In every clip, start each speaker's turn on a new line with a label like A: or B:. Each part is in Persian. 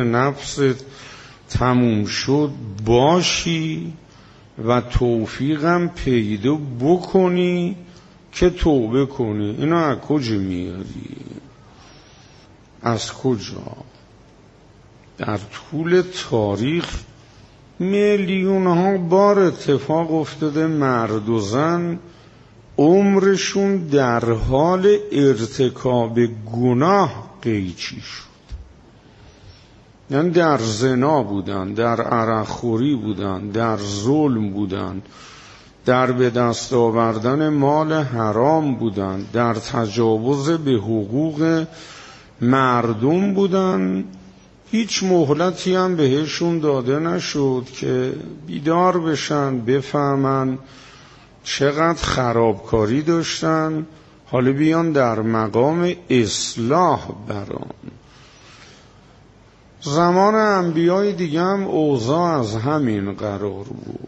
A: نفست تموم شد باشی و توفیقم پیدا بکنی که توبه کنی. اینو از کجا میاری؟ از کجا؟ در طول تاریخ میلیون ها بار اتفاق افتاده مرد و زن عمرشون در حال ارتکاب گناه قیچی شد. یعنی در زنا بودن، در عرقخوری بودن، در ظلم بودن، در به دست آوردن مال حرام بودن، در تجاوز به حقوق مردم بودن. هیچ مهلتی هم بهشون داده نشد که بیدار بشن، بفهمن چقدر خرابکاری داشتن، حالا بیان در مقام اصلاح بران. زمان انبیای دیگه هم اوضاع از همین قرار بود.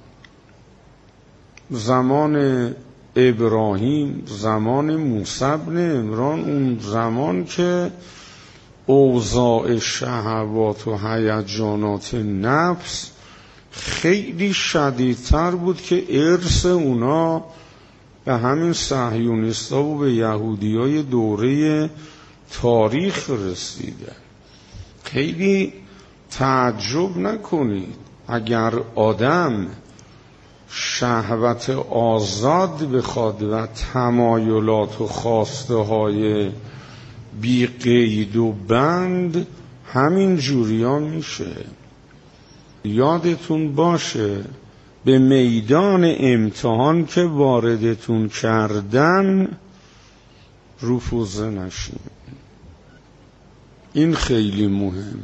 A: زمان ابراهیم، زمان موسی بن عمران، اون زمان که اوضاع شهوات و هیجانات نفس خیلی شدیدتر بود که ارث اونا به همین صهیونیستا و به یهودیای دوره تاریخ رسیده. خیلی تعجب نکنید اگر آدم شهوت آزاد بخواد و تمایلات و خواسته های بی قید و بند همین جوریا میشه. یادتون باشه به میدان امتحان که واردتون کردن رفوزه نشین. این خیلی مهم.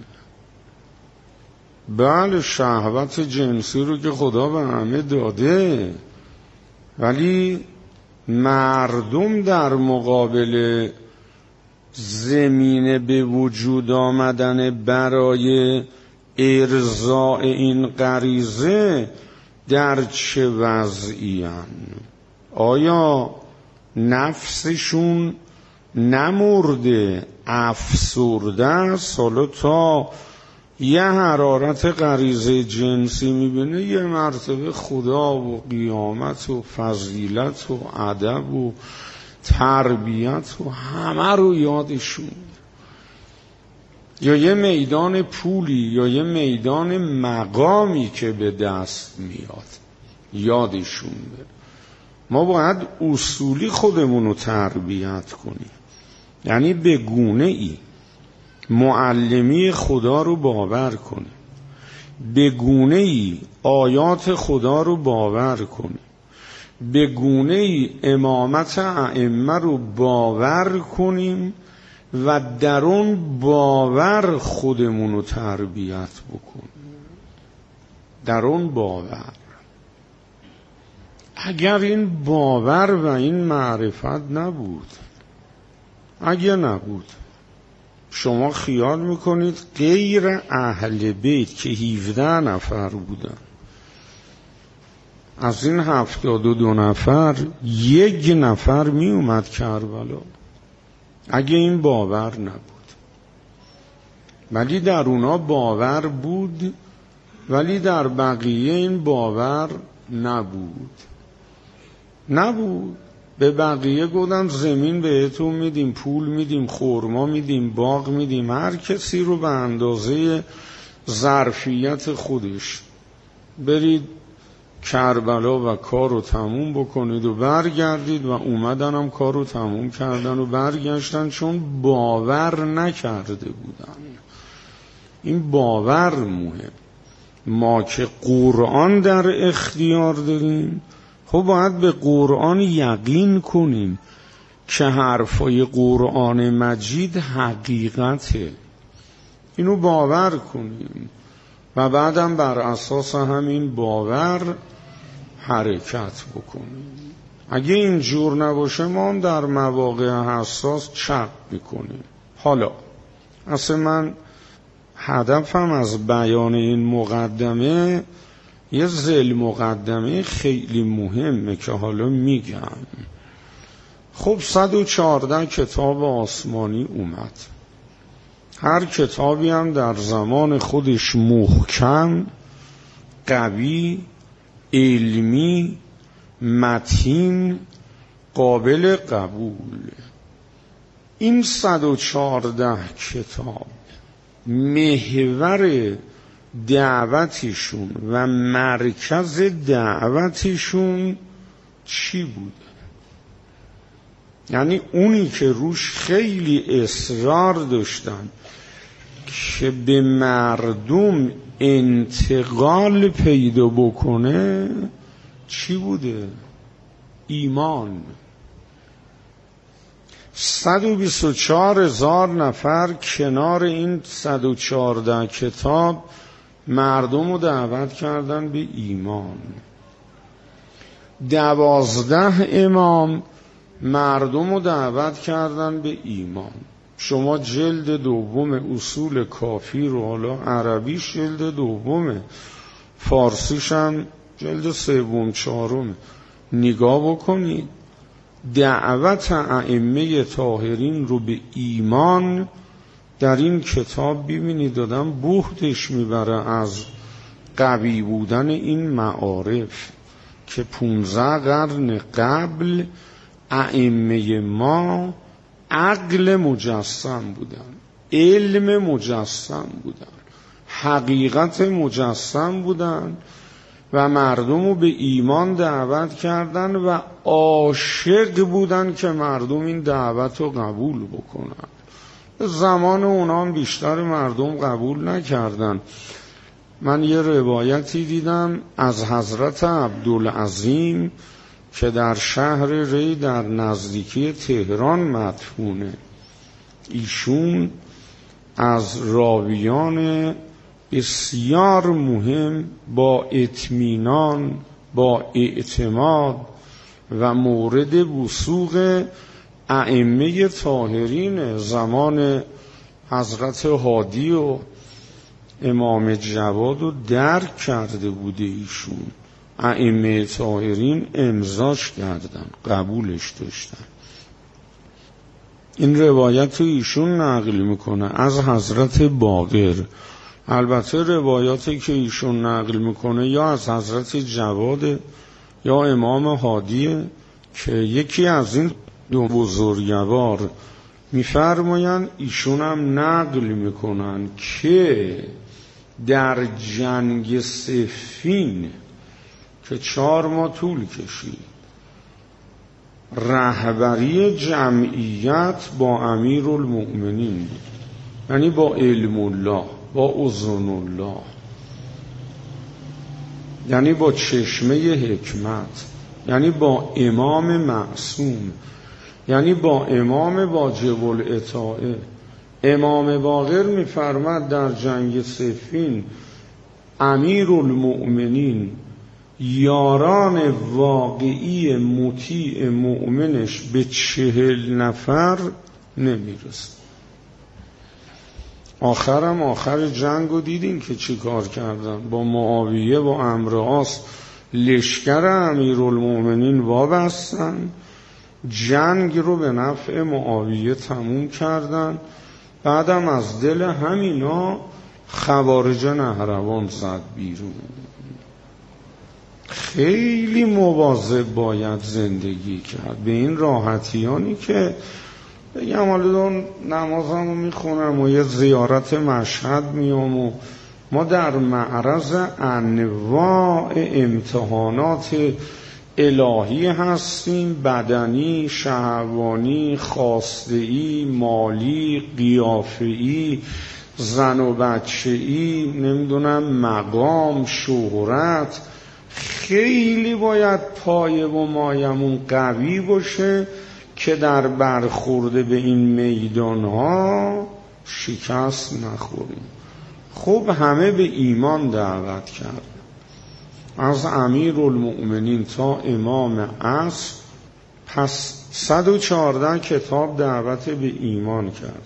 A: بله شهوت جنسی رو که خدا به همه داده، ولی مردم در مقابل زمینه به وجود آمدن برای ارضاء این غریزه در چه وضعی هستند؟ آیا نفسشون نمرده افسرده است؟ حالا تا یه حرارت غریزه جنسی میبینه یه مرتبه خدا و قیامت و فضیلت و ادب و تربیت و همه رو یادشون، یا یه میدان پولی یا یه میدان مقامی که به دست میاد یادشون بره. ما باید اصولی خودمون رو تربیت کنیم، یعنی به گونه ای معلمی خدا رو باور کنیم، به گونه ای آیات خدا رو باور کنیم، به گونه ای امامت ائمه رو باور کنیم و در اون باور خودمون رو تربیت بکنیم. در اون باور. اگر این باور و این معرفت نبود، اگر نبود، شما خیال میکنید غیر اهل بیت که 17 نفر بودن، از این 72 نفر 1 نفر می اومد کربلا؟ اگه این باور نبود. ولی در اونا باور بود، ولی در بقیه این باور نبود. به بقیه گفتن زمین بهتون میدیم، پول میدیم، خرما میدیم، باغ میدیم، هر کسی رو به اندازه ظرفیت خودش برید کربلا و کار رو تموم بکنید و برگردید. و اومدن هم کار رو تموم کردن و برگشتن، چون باور نکرده بودن. این باور مهم. ما که قرآن در اختیار داریم، خب باید به قرآن یقین کنیم که حرفای قرآن مجید حقیقته. اینو باور کنیم و بعدم بر اساس همین باور حرکت بکنیم. اگه اینجور نباشه ما هم در مواقع حساس چپ میکنیم. حالا اصلا من هدفم از بیان این مقدمه یه ذیل مقدمه خیلی مهمه که حالا میگم. خب 114 کتاب آسمانی اومد. هر کتابی هم در زمان خودش محکم، قوی، علمی، متین، قابل قبول. این 114 کتاب محور دعوتشون و مرکز دعوتشون چی بود؟ یعنی اونی که روش خیلی اصرار داشتن که به مردم انتقال پیدا بکنه چی بوده؟ ایمان. 124,000 نفر کنار این 114 کتاب مردم رو دعوت کردن به ایمان. 12 امام مردم رو دعوت کردن به ایمان. شما جلد دوم اصول کافی رو، حالا عربیش جلد دومه، فارسیش هم جلد سوم چهارم، نگاه بکنید. دعوت ائمه طاهرین رو به ایمان در این کتاب ببینید دادم بهتش میبره از قوی بودن این معارف که 15 قرن قبل ائمه ما عقل مجسم بودن، علم مجسم بودن، حقیقت مجسم بودن و مردم رو به ایمان دعوت کردن و عاشق بودن که مردم این دعوت رو قبول بکنن. زمان اونا هم بیشتر مردم قبول نکردن. من یه روایتی دیدم از حضرت عبدالعظیم که در شهر ری در نزدیکی تهران مدفونه. ایشون از راویان بسیار مهم با اطمینان، با اعتماد و مورد وثوق ائمه طاهرین زمان حضرت هادی و امام جواد رو درک کرده بوده. ایشون ائمه طاهرین امضاش کردن، قبولش داشتن. این روایت رو ایشون نقل میکنه از حضرت باقر. البته روایاتی که ایشون نقل میکنه یا از حضرت جواد یا امام هادی که یکی از این دو بزرگوار میفرمایند ایشون هم نقل میکنن که در جنگ صفین که 4 ماه طول کشید رهبری جمعیت با امیرالمؤمنین بود، یعنی با علم الله، با اذن الله، یعنی با چشمه حکمت، یعنی با امام معصوم، یعنی با امام واجب الاطاعه. امام باقر می‌فرماد در جنگ صفین امیرالمؤمنین یاران واقعی مطیع مؤمنش به 40 نفر نمیرسد. آخر جنگو دیدین که چی کار کردن؟ با معاویه و عمرو عاص لشکر امیرالمؤمنین وابستن، جنگ رو به نفع معاویه تموم کردن. بعدم از دل همینا خوارج نهروان زد بیرون. خیلی مواظب باید زندگی کرد، به این راحتیانی که بگم حالا نمازم رو میخونم و یه زیارت مشهد میام و ما در معرض انواع امتحانات الهی هستیم، بدنی، شهوانی، خواسته‌ای، مالی، قیافه‌ای، زن و بچه‌ای، نمیدونم مقام، شهرت. خیلی باید پایه و مایمون قوی باشه که در برخورده به این میدانها شکست نخوریم. خب همه به ایمان دعوت کرد، از امیرالمؤمنین تا امام عصر. پس 114 کتاب دعوت به ایمان کرد،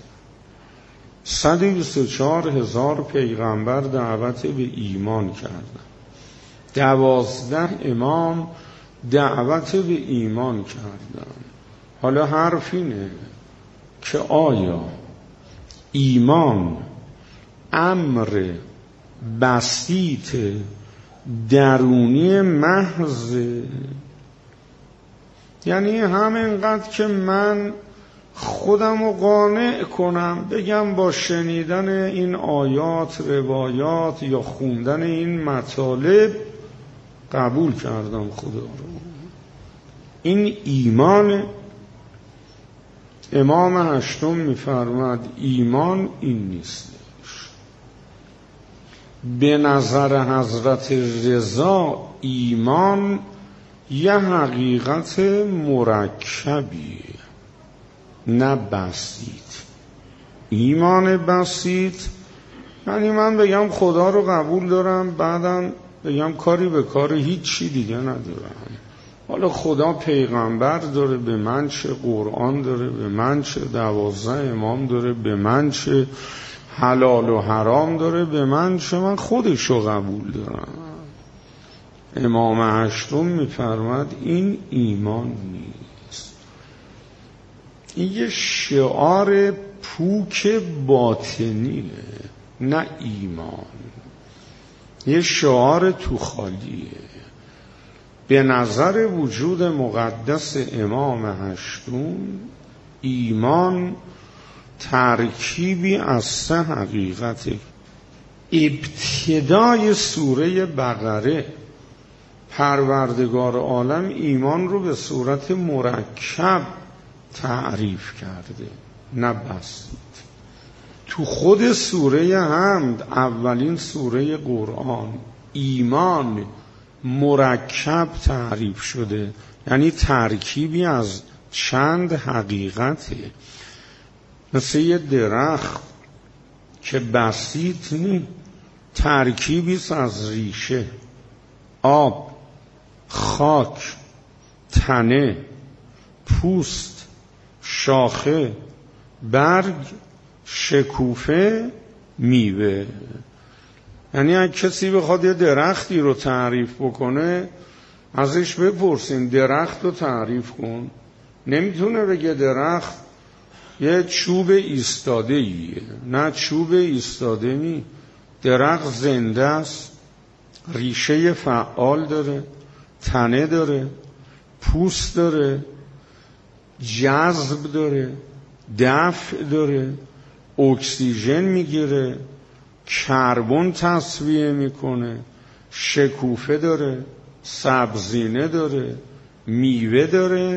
A: 124,000 پیغمبر دعوت به ایمان کردن، 12 امام دعوت به ایمان کردن. حالا حرف اینه که آیا ایمان امر بسیط درونی محض، یعنی همینقدر که من خودم رو قانع کنم بگم با شنیدن این آیات، روایات یا خوندن این مطالب قبول کردم خدا رو. این ایمان. امام هشتم می‌فرماد ایمان این نیست. به نظر حضرت رضا ایمان یه حقیقت مرکبیه، نه بسیط. ایمان بسیط یعنی من بگم خدا رو قبول دارم، بعدم بگم کاری به کار هیچی دیگه ندارم. حالا خدا پیغمبر داره، به من چه، قرآن داره، به من چه، 12 امام داره، به من چه، حلال و حرام داره، به من چه، من خودش رو قبول دارم. امام هشتم میفرماد این ایمان نیست. این یه شعار پوک باطنیه، نه ایمان. یه شعار تو خالیه. به نظر وجود مقدس امام هشتم ایمان ترکیبی از 3 حقیقت. ابتدای سوره بقره پروردگار عالم ایمان رو به صورت مرکب تعریف کرده، نه بسیط. تو خود سوره حمد، اولین سوره قرآن، ایمان مرکب تعریف شده، یعنی ترکیبی از چند حقیقته. مثل یه درخت که بسیط نیست، ترکیبی از ریشه، آب، خاک، تنه، پوست، شاخه، برگ، شکوفه، میوه. یعنی اگه کسی بخواد یه درختی رو تعریف بکنه ازش بپرسین درخت رو تعریف کن، نمیتونه بگه درخت یه چوب ایستاده ایه. نه، چوب ایستاده نی، درخت زنده است، ریشه فعال داره، تنه داره، پوست داره، جذب داره، دفع داره، اکسیژن میگیره، کربن تصفیه میکنه، شکوفه داره، سبزینه داره، میوه داره.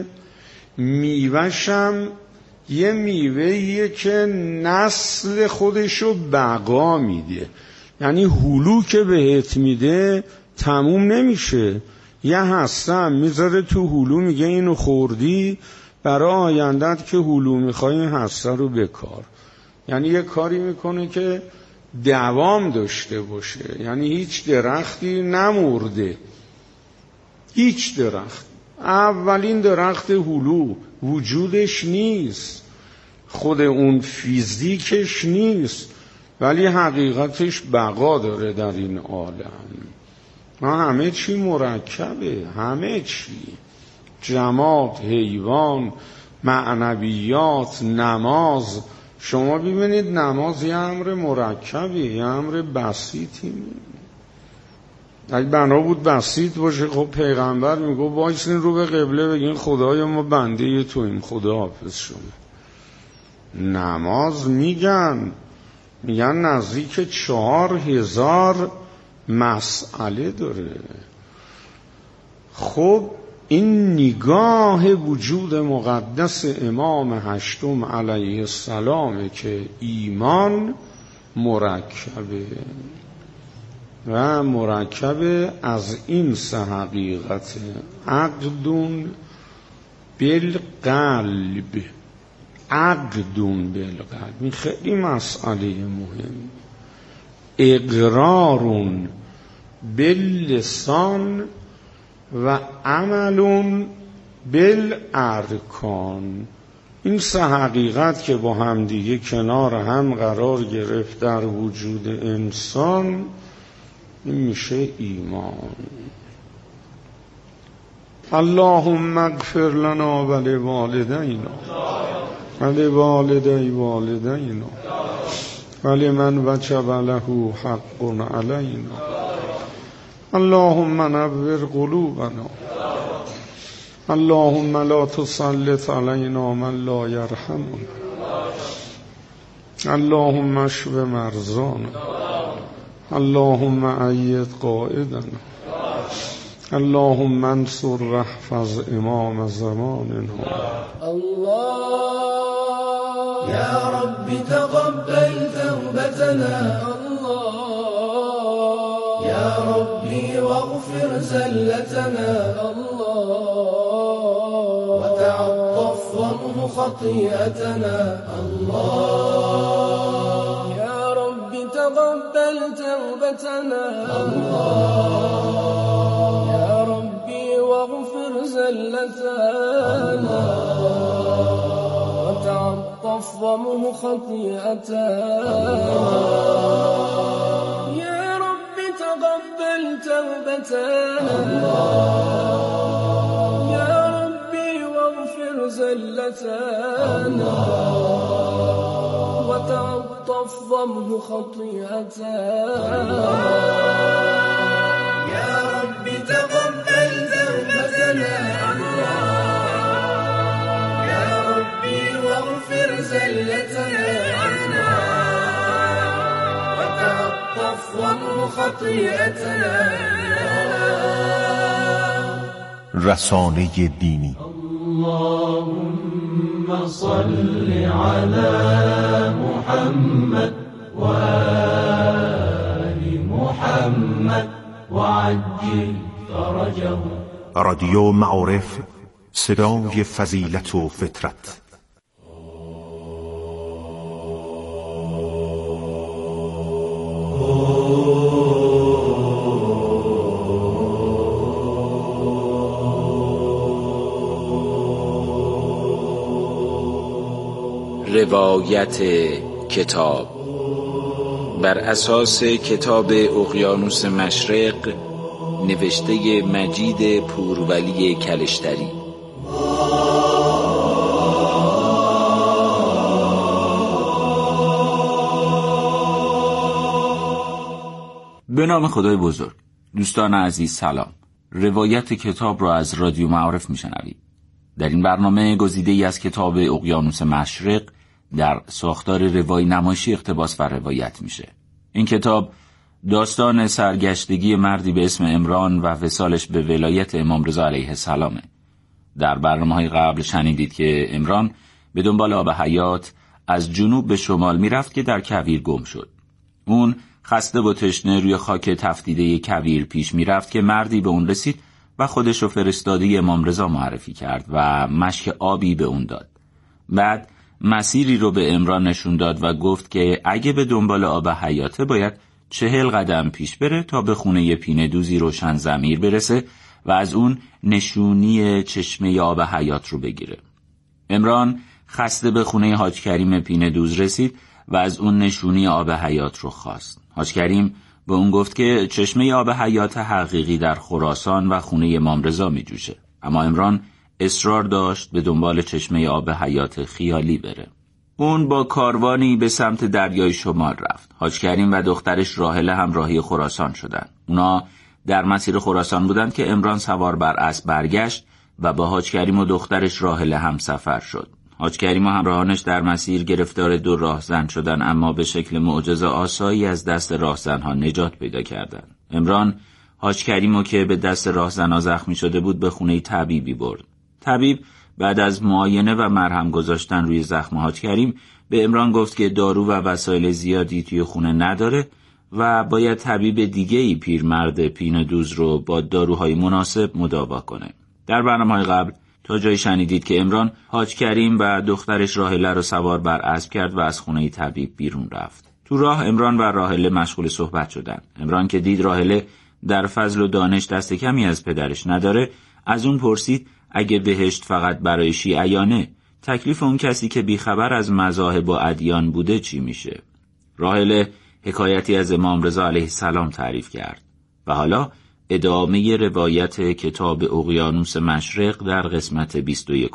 A: میوهشم یه میوهیه که نسل خودشو بقا میده، یعنی هلو که بهت میده تموم نمیشه، یه هسته هم میذاره تو هلو، میگه اینو خوردی برای آیندت که هلو میخوای این هسته رو بکار. یعنی یه کاری میکنه که دوام داشته باشه. یعنی هیچ درختی نمرده، هیچ درخت. اولین درخت هلو وجودش نیست، خود اون فیزیکش نیست، ولی حقیقتش بقا داره در این عالم. همه چی مرکبه، همه چی، جماد، حیوان، معنویات، نماز. شما ببینید نماز یه امر مرکبه، یه امر بسیطی نیست. اگه بنا بود بسیط باشه خب پیغمبر میگو وایسین رو به قبله بگین خدای ما بنده تویم، خدا حافظ شما. نماز میگن نزدیک 4000 مسئله داره. خب این نگاه وجود مقدس امام هشتم علیه السلام که ایمان مرکبه و مرکب از این 3 حقیقت: عقدون بالقلب. عقدون بالقلب این خیلی مسئله مهم. اقرارون باللسان و عملون بالارکان. این 3 حقیقت که با هم دیگه کنار هم قرار گرفت در وجود انسان، این میشه ایمان. اللهم اغفر لنا ولوالدینا ولوالدی والدینا ولمن وجب له حق علینا. اللهم نور قلوبنا. اللهم لا تسلط علينا من لا يرحمنا. اللهم اشف مرضانا. اللهم أيد قائدنا. اللهم انصر واحفظ امام زماننا.
B: الله يا رب تقبل توبتنا. الله يا ربي واغفر زلتنا. الله وتعطف وامح خطيئتنا. الله يا رب تقبل توبتنا. الله يا ربي واغفر زلتنا. وتعطف وامح خطيئتنا. يا رب تقبل توبتنا. يا ربي واغفر زلتنا. وتعطف وامح خطيئتنا. يا رب تقبل توبتنا. يا ربي واغفر زلتنا. وتعطف وامح خطيئتنا.
C: رسانه دینی.
B: اللهم صل على محمد وآل محمد وعجل فرجه.
C: رادیو معارف، صدای فضیلت و فطرت.
D: روایت کتاب بر اساس کتاب اقیانوس مشرق نوشته مجید پورولی کلشتری.
E: به نام خدای بزرگ. دوستان عزیز سلام. روایت کتاب را از رادیو معارف میشنوید. در این برنامه گزیده‌ای از کتاب اقیانوس مشرق در ساختار روایی نمایشی اقتباس و روایت میشه. این کتاب داستان سرگشتگی مردی به اسم عمران و وصالش به ولایت امام رضا علیه السلامه. در برنامه‌های قبل شنیدید که عمران به دنبال آب حیات از جنوب به شمال میرفت که در کویر گم شد. اون خسته و تشنه روی خاک تفدیده کویر پیش میرفت که مردی به اون رسید و خودش رو فرستاده امام رضا معرفی کرد و مشک آبی به اون داد. بعد مسیری رو به عمران نشون داد و گفت که اگه به دنبال آب حیاته باید 40 قدم پیش بره تا به خونه پینه دوزی روشن ضمیر برسه و از اون نشونی چشمه آب حیات رو بگیره. عمران خسته به خونه حاج کریم پینه دوز رسید و از اون نشونی آب حیات رو خواست. حاج کریم به اون گفت که چشمه آب حیات حقیقی در خراسان و خونه امام رضا می جوشه. اما عمران اصرار داشت به دنبال چشمه آب حیات خیالی بره. اون با کاروانی به سمت دریای شمال رفت. حاج کریم و دخترش راحله هم راهی خراسان شدند. اونا در مسیر خراسان بودند که عمران سوار بر اسب برگشت و با حاج کریم و دخترش راحله هم سفر شد. حاج کریم و همراهانش در مسیر گرفتار 2 راهزن شدند، اما به شکل معجزه آسایی از دست راهزنها نجات پیدا کردند. عمران حاج کریمو که به دست راهزنها زخمی شده بود به خونه طبیبی برد. طبیب بعد از معاینه و مرهم گذاشتن روی زخم حاج کریم به عمران گفت که دارو و وسایل زیادی توی خونه نداره و باید طبیب دیگه‌ای پیرمرد پینه دوز رو با داروهای مناسب مداوا کنه. در برنامه‌های قبل تا جایی شنیدید که عمران حاج کریم و دخترش راحله رو سوار بر اسب کرد و از خونه طبیب بیرون رفت. تو راه عمران و راحله مشغول صحبت شدن. عمران که دید راحله در فضل و دانش دست کمی از پدرش نداره، از اون پرسید اگه بهشت فقط برای شیعیانه، تکلیف اون کسی که بیخبر از مذاهب و ادیان بوده چی میشه؟ راحله حکایتی از امام رضا علیه السلام تعریف کرد. و حالا ادامه روایت کتاب اقیانوس مشرق در قسمت 21.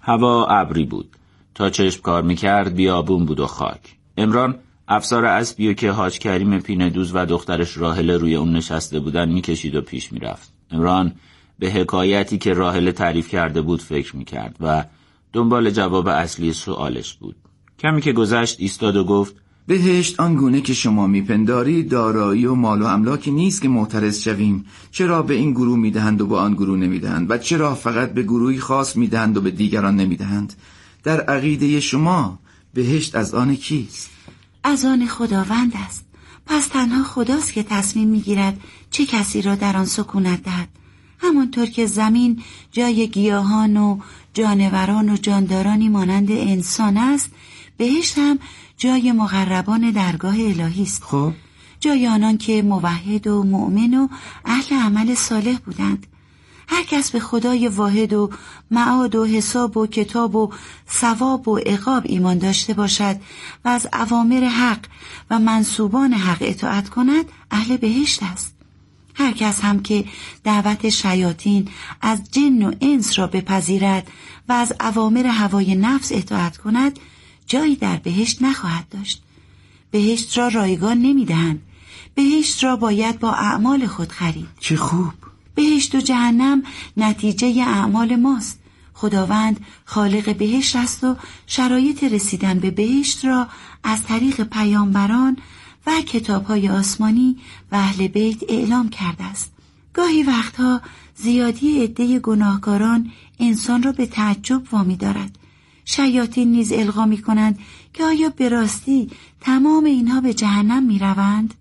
E: هوا ابری بود. تا چشم کار میکرد بیابون بود و خاک. عمران افسار اسبی که حاج کریم پینه دوز و دخترش راحله روی اون نشسته بودن میکشید و پیش میرفت. عمران به حکایتی که راحله تعریف کرده بود فکر میکرد و دنبال جواب اصلی سوالش بود. کمی که گذشت ایستاد و گفت:
F: بهشت آنگونه که شما میپنداری دارایی و مال و املاکی نیست که معترض شویم چرا به این گروه میدهند و به آن گروه نمیدهند و چرا فقط به گروهی خاص میدهند و به دیگران نمیدهند. در عقیده شما بهشت از آن کیست؟
G: از آن خداوند است. پس تنها خداست که تصمیم میگیرد چه کسی را در آن سکونت دهد. همانطور که زمین جای گیاهان و جانوران و جاندارانی مانند انسان است، بهشت هم جای مقربان درگاه الهی است.
F: خب
G: جای آنان که موحد و مؤمن و اهل عمل صالح بودند. هر کس به خدای واحد و معاد و حساب و کتاب و ثواب و عقاب ایمان داشته باشد و از اوامر حق و منصوبان حق اطاعت کند اهل بهشت است. هر کس هم که دعوت شیاطین از جن و انس را بپذیرد و از اوامر هوای نفس اطاعت کند جایی در بهشت نخواهد داشت. بهشت را رایگان نمیدهند. بهشت را باید با اعمال خود خرید.
F: چه خوب.
G: بهشت و جهنم نتیجه اعمال ماست. خداوند خالق بهشت است و شرایط رسیدن به بهشت را از طریق پیامبران و کتاب‌های آسمانی و اهل بیت اعلام کرده است. گاهی وقتها زیادی عده گناهکاران انسان را به تعجب وامی دارد. شیاطین نیز القا می‌کنند که آیا به راستی تمام اینها به جهنم می‌روند؟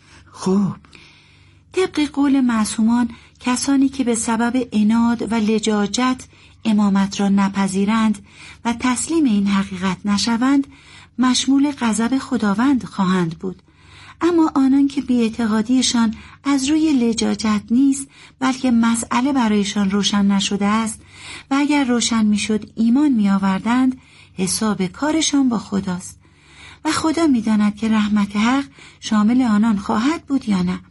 F: خب
G: طبق قول معصومان کسانی که به سبب عناد و لجاجت امامت را نپذیرند و تسلیم این حقیقت نشوند مشمول غضب خداوند خواهند بود. اما آنان که بی‌اعتقادیشان از روی لجاجت نیست بلکه مسئله برایشان روشن نشده است و اگر روشن میشد ایمان می آوردند حساب کارشان با خداست و خدا می داند که رحمت حق شامل آنان خواهد بود یا نه.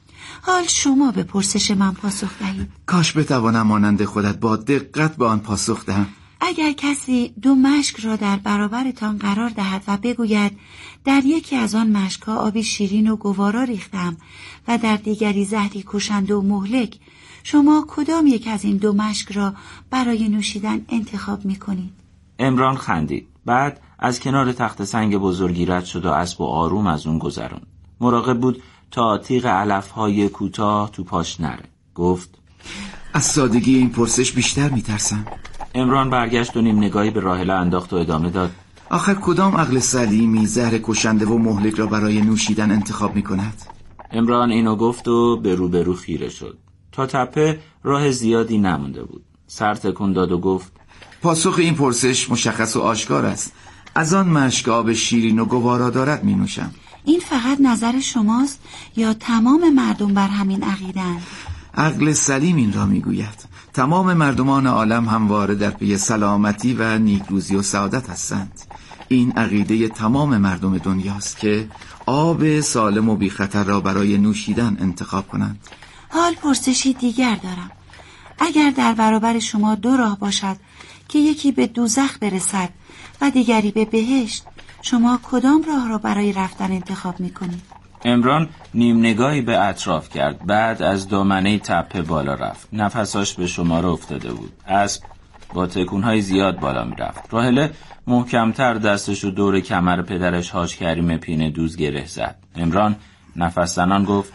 G: حال شما به پرسش من پاسخ دهید.
F: کاش بتوانم مانند خودت با دقت به آن پاسخ دهم.
G: اگر کسی 2 مشک را در برابرتان قرار دهد و بگوید در یکی از آن مشک‌ها آبی شیرین و گوارا ریختم و در دیگری زهری کشنده و مهلک، شما کدام یک از این 2 مشک را برای نوشیدن انتخاب می‌کنید؟
E: عمران خندید. بعد از کنار تخت سنگ بزرگی رد شد و اسب و آروم از اون گذرون. مراقب بود تا تیغ علف‌های کوتاه تو پاش نره. گفت:
F: از سادگی این پرسش بیشتر میترسم.
E: عمران برگشت و نیم نگاهی به راحله انداخت و ادامه داد:
F: آخر کدام عقل سلیمی زهر کشنده و مهلک را برای نوشیدن انتخاب میکند؟
E: عمران اینو گفت و به روبرو خیره شد. تا تپه راه زیادی نمونده بود. سر تکون داد و گفت:
F: پاسخ این پرسش مشخص و آشکار است. از آن مشک آب شیرین و گوارا دارد می نوشم.
G: این فقط نظر شماست یا تمام مردم بر همین عقیده‌اند؟
F: عقل سلیم این را می گوید. تمام مردمان عالم همواره در پی سلامتی و نیکروزی و سعادت هستند. این عقیده تمام مردم دنیاست که آب سالم و بی خطر را برای نوشیدن انتخاب کنند.
G: حال پرسشی دیگر دارم. اگر در برابر شما 2 راه باشد که یکی به دوزخ برسد و دیگری به بهشت، شما کدام راه را برای رفتن انتخاب میکنید؟
E: عمران نیم نگاهی به اطراف کرد. بعد از دامنه تپه بالا رفت. نفساش به شماره افتاده بود. اسب با تکونهای زیاد بالا میرفت. راحله محکمتر دستشو دور کمر پدرش حاج کریم پینه دوز گره زد. عمران نفس زنان گفت: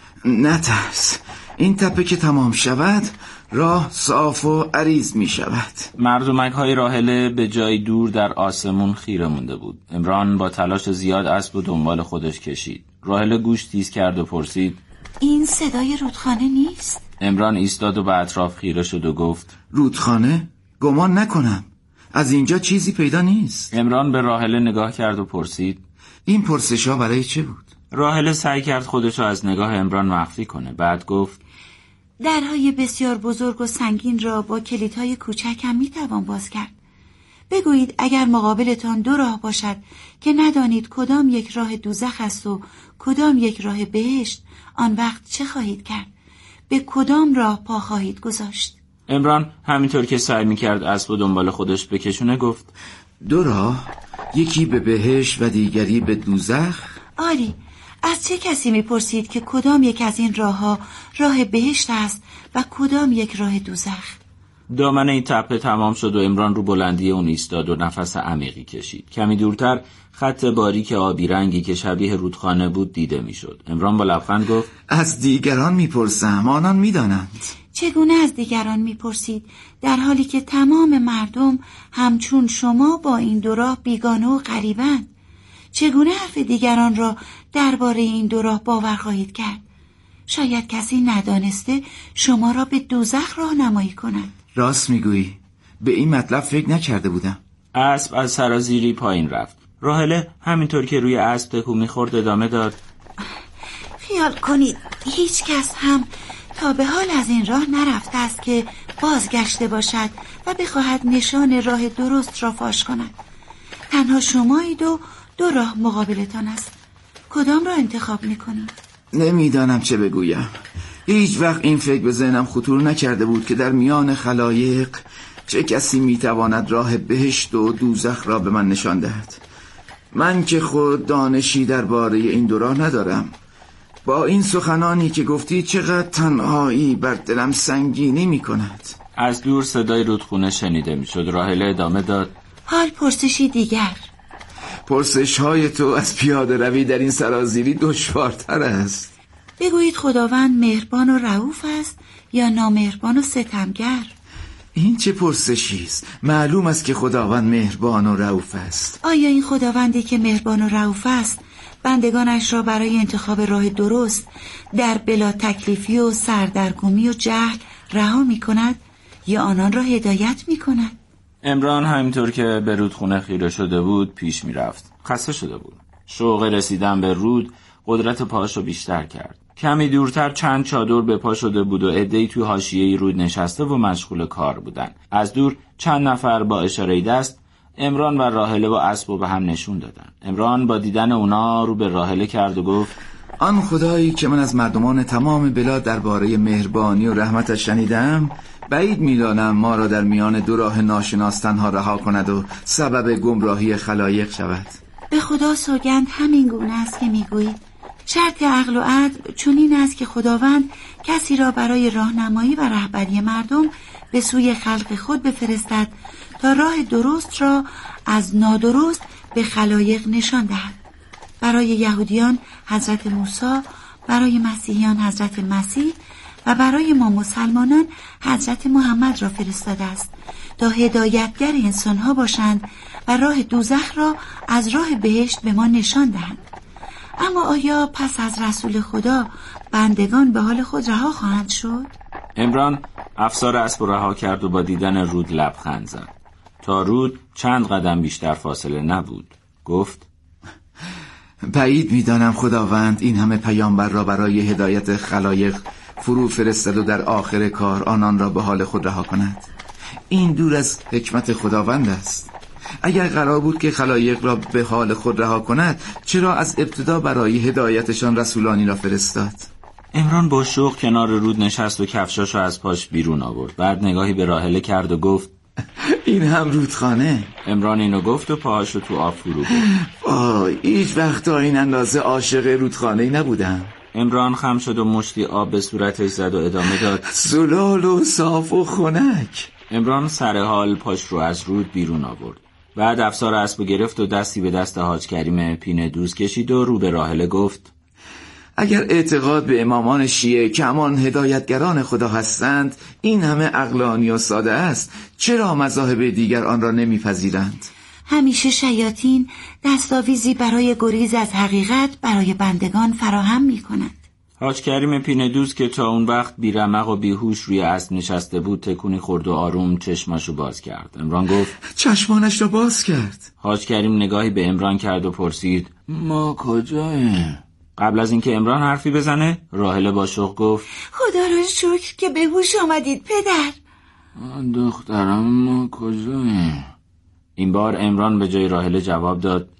F: نترس، این تپه که تمام شود راه صاف و عریض می شود.
E: مردمک های راحله به جای دور در آسمون خیره مونده بود. عمران با تلاش زیاد اسب و دنبال خودش کشید. راحله گوش تیز کرد و پرسید:
G: این صدای رودخانه نیست؟
E: عمران ایستاد و به اطراف خیره شد و گفت:
F: رودخانه؟ گمان نکنم، از اینجا چیزی پیدا نیست.
E: عمران به راحله نگاه کرد و پرسید:
F: این پرسش ها برای چه بود؟
E: راحله سعی کرد خودشو از نگاه عمران مخفی کنه. بعد گفت:
G: درهای بسیار بزرگ و سنگین را با کلیدهای کوچک هم میتوان باز کرد. بگویید اگر مقابلتان 2 راه باشد که ندانید کدام یک راه دوزخ است و کدام یک راه بهشت، آن وقت چه خواهید کرد؟ به کدام راه پا خواهید گذاشت؟
E: امران همینطور که سعی میکرد اسب و دنبال خودش بکشونه گفت
F: 2 راه، یکی به بهشت و دیگری به دوزخ؟
G: آری، از چه کسی میپرسید که کدام یک از این راهها راه بهشت است و کدام یک راه دوزخ؟
E: دامنه این تپه تمام شد و امران رو بلندی اون ایستاد و نفس عمیقی کشید. کمی دورتر خط باریک آبی رنگی که شبیه رودخانه بود دیده میشد. امران با لبخند گفت
F: از دیگران میپرسم، آنان میدانند.
G: چگونه از دیگران میپرسید در حالی که تمام مردم همچون شما با این 2 راه بیگانه و غریبند؟ چگونه حرف دیگران را درباره این 2 راه باور خواهید کرد؟ شاید کسی ندانسته شما را به دوزخ راهنمایی کند.
F: راست میگویی، به این مطلب فکر نکرده بودم.
E: اسب از سرازیری پایین رفت. راحله همینطور که روی اسب تکون میخورد ادامه داد
G: خیال کنید هیچ کس هم تا به حال از این راه نرفته است که بازگشته باشد و بخواهد نشان راه درست را فاش کند. تنها شمایید و 2 راه مقابلتان است. کدام را انتخاب میکنید؟
F: نمیدانم چه بگویم. هیچ وقت این فکر به ذهنم خطور نکرده بود که در میان خلایق چه کسی میتواند راه بهشت و دوزخ را به من نشان دهد. من که خود دانشی درباره این 2 راه ندارم. با این سخنانی که گفتی چقدر تنهایی بر دلم سنگینی میکند.
E: از دور صدای رودخونه شنیده میشد. راحله ادامه داد
G: حال پرسشی دیگر.
F: پرسش های تو از پیاده روی در این سرازیری دشوارتر است.
G: بگویید خداوند مهربان و رئوف است یا نامهربان و ستمگر؟
F: این چه پرسشی است؟ معلوم است که خداوند مهربان و رئوف است.
G: آیا این خداوندی که مهربان و رئوف است بندگانش را برای انتخاب راه درست در بلا تکلیفی و سردرگمی و جهل رها می کند یا آنان را هدایت می کند؟
E: امران همینطور که به رودخونه خیره شده بود پیش می رفت. خسته شده بود. شوق رسیدن به رود قدرت پاش رو بیشتر کرد. کمی دورتر چند چادر به پا شده بود و عده‌ای توی حاشیه رود نشسته و مشغول کار بودن. از دور چند نفر با اشاره دست امران و راحله و اسب رو به هم نشون دادن. امران با دیدن اونا رو به راحله کرد و گفت
F: آن خدایی که من از مردمان تمام بلاد درباره مهربانی و رحمتش شنیدم، بعید می‌دانم ما را در میان 2 راه ناشناس تنها رها کند و سبب گمراهی خلایق شود.
G: به خدا سوگند همین گونه است که میگویید. شرط عقل و عدل چنین است که خداوند کسی را برای راهنمایی و رهبری مردم به سوی خلق خود بفرستد تا راه درست را از نادرست به خلایق نشان دهد. برای یهودیان حضرت موسی، برای مسیحیان حضرت مسیح و برای ما مسلمانان حضرت محمد را فرستاده است تا هدایتگر انسانها باشند و راه دوزخ را از راه بهشت به ما نشان دهند. اما آیا پس از رسول خدا بندگان به حال خود رها خواهند شد؟
E: امران افسار اسب رها کرد و با دیدن رود لبخند زد. تا رود چند قدم بیشتر فاصله نبود. گفت
F: بعید می‌دانم خداوند این همه پیامبر را برای هدایت خلایق فرو فرستد و در آخر کار آنان را به حال خود رها کند. این دور از حکمت خداوند است. اگر قرار بود که خلایق را به حال خود رها کند، چرا از ابتدا برای هدایتشان رسولانی را فرستاد؟
E: امران با شوق کنار رود نشست و کفشاشو از پاش بیرون آورد. بعد نگاهی به راحله کرد و گفت
F: این هم رودخانه؟
E: امران اینو گفت و پاهاشو تو آب فرو برد.
F: وای، هیچ وقت تا این اندازه عاشق رودخانه‌ای نبودم.
E: امران خم شد و مشتی آب به صورتش زد و ادامه داد
F: زلال و صاف و خنک.
E: امران سر حال پاش رو از رود بیرون آورد. بعد افسار اسب گرفت و دستی به دست حاج کریم پینه دوز کشید و رو به راحله گفت
F: اگر اعتقاد به امامان شیعه که همان هدایتگران خدا هستند این همه عقلانی و ساده است، چرا مذاهب دیگر آن را نمیپذیرند؟
G: همیشه شیاطین دستاویزی برای گریز از حقیقت برای بندگان فراهم می کنند.
E: حاج کریم پینه دوز که تا اون وقت بیرمق و بیهوش روی اسب نشسته بود تکونی خورد و آروم چشماشو باز کرد. امران گفت
F: چشمانش را باز کرد.
E: حاج کریم نگاهی به امران کرد و پرسید ما کجاییم؟ قبل از اینکه امران حرفی بزنه راحله با شوق گفت
G: خدا را شکر که به هوش آمدید پدر.
E: دخترم ما کجاییم؟ این بار امران به جای راحله جواب داد